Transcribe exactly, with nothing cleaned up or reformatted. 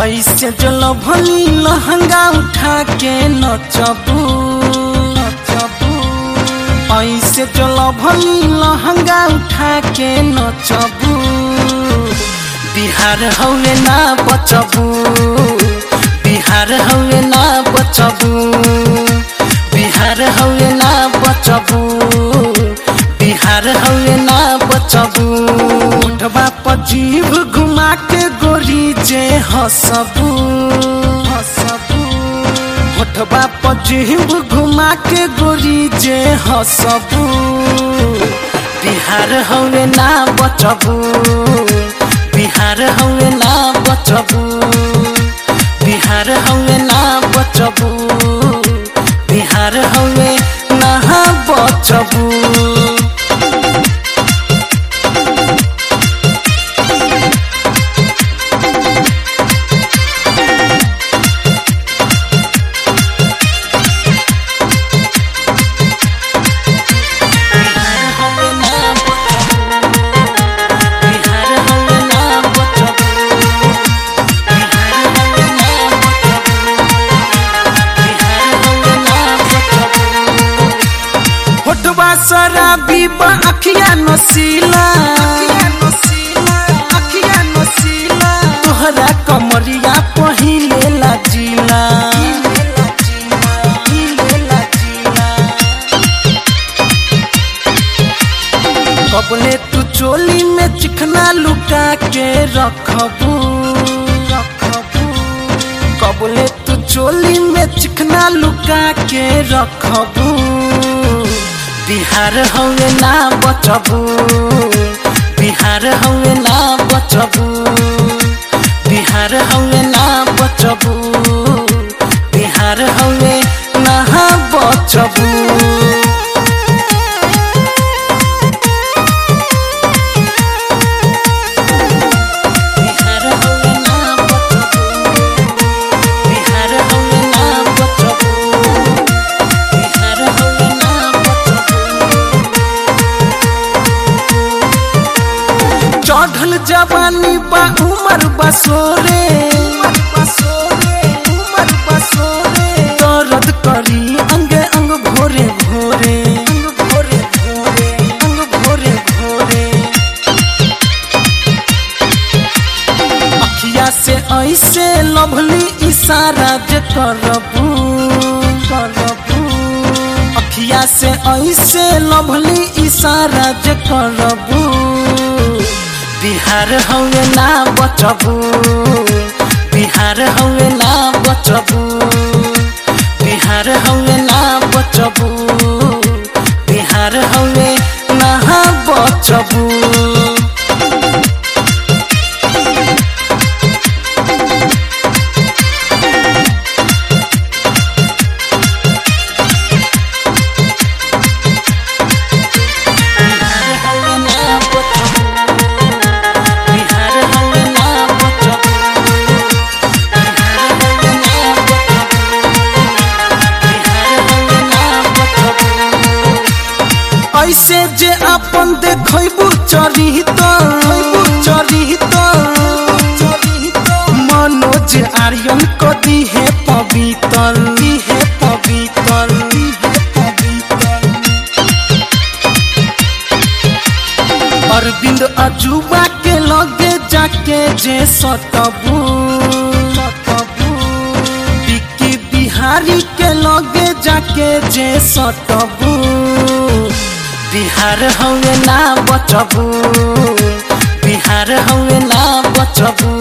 ऐसे जो भली लहंगा उठा के नचबू नचबू ऐसे जो भली लहंगा उठा के नचबू बिहार हवे ना बचबू बिहार हवे ना बचबू बिहार हवे ना बचबू बिहार हवे ना बचबू उठवा पर जीभ घुमा के गोरी जे हसबू हसबू उठवा पर जीभ घुमा के गोरी जे हसबू बिहार हवे ना बचबू बिहार हवे ना बचबू बिहार हवे ना बचबू बिहार हवे ना बचबू। शराबी बा अखिया नसीला अखिया नसीला तोहरा कमरिया पहिले लाजीला कबले तू चोली में चिकना लुका के रखबू रखबू कबले तू चोली में चिकना लुका के रखबू बिहार हवे ना बचबू बिहार हवे ना बचबू बिहार हवे ना बचबू बिहार हवे ना बचबू। चढ़ल जवानी बा उमर बसोरे उमर बसोरे दर्द करी अंग अंग भोरे भोरे अंग भोरे भोरे अंग भोरे भोरे अखिया से ऐसे लभली इशारा जे करबू करबू अखिया से ऐसे लभली इशारा जे करबू बिहार हवे ना बचबू बिहार हवे ना बचबू बिहार हवे ना बचबू बिहार हवे ना बचबू। ऐसे जे अपन देखबू चरित चरित मनोज आर्यन कदी है पवित्र है पवित्र अरविंद अजूबा के लगे जाके जे सतबू सतबू बिक्की बिहारी के लगे जाके जे सतबू बिहार हवे ना बचबू बिहार हवे ना बचबू